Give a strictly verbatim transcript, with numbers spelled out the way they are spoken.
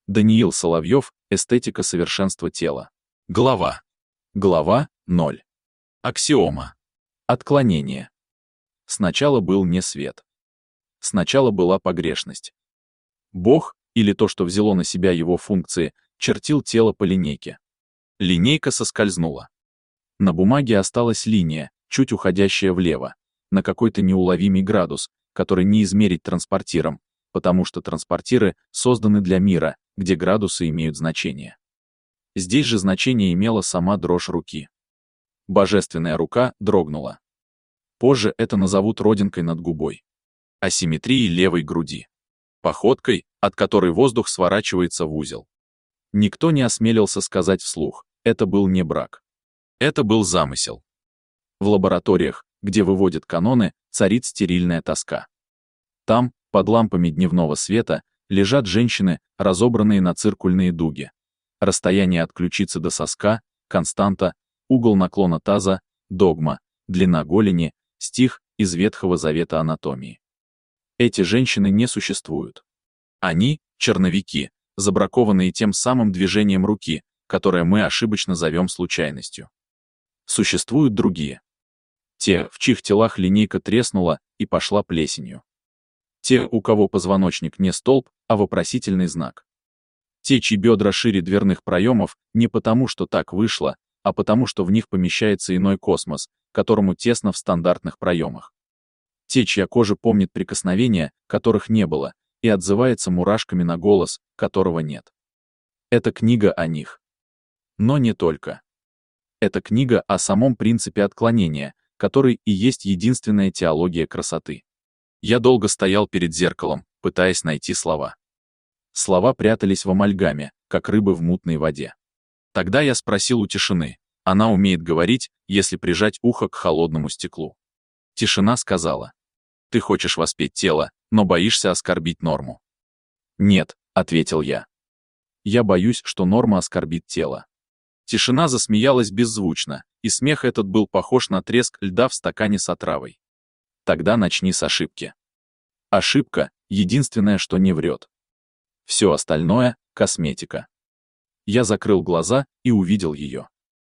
Даниил Соловьев. Эстетика совершенства тела. Глава. Глава ноль. Аксиома. Отклонение. Сначала был не свет. Сначала была погрешность. Бог, или то, что взяло на себя его функции, чертил тело по линейке. Линейка соскользнула. На бумаге осталась линия, чуть уходящая влево, на какой-то неуловимый градус, который не измерить транспортиром, потому что транспортиры созданы для мира, где градусы имеют значение. Здесь же значение имела сама дрожь руки. Божественная рука дрогнула. Позже это назовут родинкой над губой. Асимметрией левой груди. Походкой, от которой воздух сворачивается в узел. Никто не осмелился сказать вслух, это был не брак. Это был замысел. В лабораториях, где выводят каноны, царит стерильная тоска. Там, под лампами дневного света, лежат женщины, разобранные на циркульные дуги. Расстояние от ключицы до соска, константа, угол наклона таза, догма, длина голени, стих из Ветхого Завета анатомии. Эти женщины не существуют. Они — черновики, забракованные тем самым движением руки, которое мы ошибочно зовем случайностью. Существуют другие. Те, в чьих телах линейка треснула и пошла плесенью. Те, у кого позвоночник не столб, а вопросительный знак. Те, чьи бедра шире дверных проемов, не потому, что так вышло, а потому, что в них помещается иной космос, которому тесно в стандартных проемах. Те, чья кожа помнит прикосновения, которых не было, и отзывается мурашками на голос, которого нет. Это книга о них. Но не только. Это книга о самом принципе отклонения, который и есть единственная теология красоты. Я долго стоял перед зеркалом, пытаясь найти слова. Слова прятались в амальгаме, как рыбы в мутной воде. Тогда я спросил у тишины. Она умеет говорить, если прижать ухо к холодному стеклу. Тишина сказала: «Ты хочешь воспеть тело, но боишься оскорбить норму». «Нет», — ответил я. «Я боюсь, что норма оскорбит тело». Тишина засмеялась беззвучно, и смех этот был похож на треск льда в стакане с отравой. Тогда начни с ошибки. Ошибка — единственное, что не врет. Все остальное — косметика. Я закрыл глаза и увидел ее.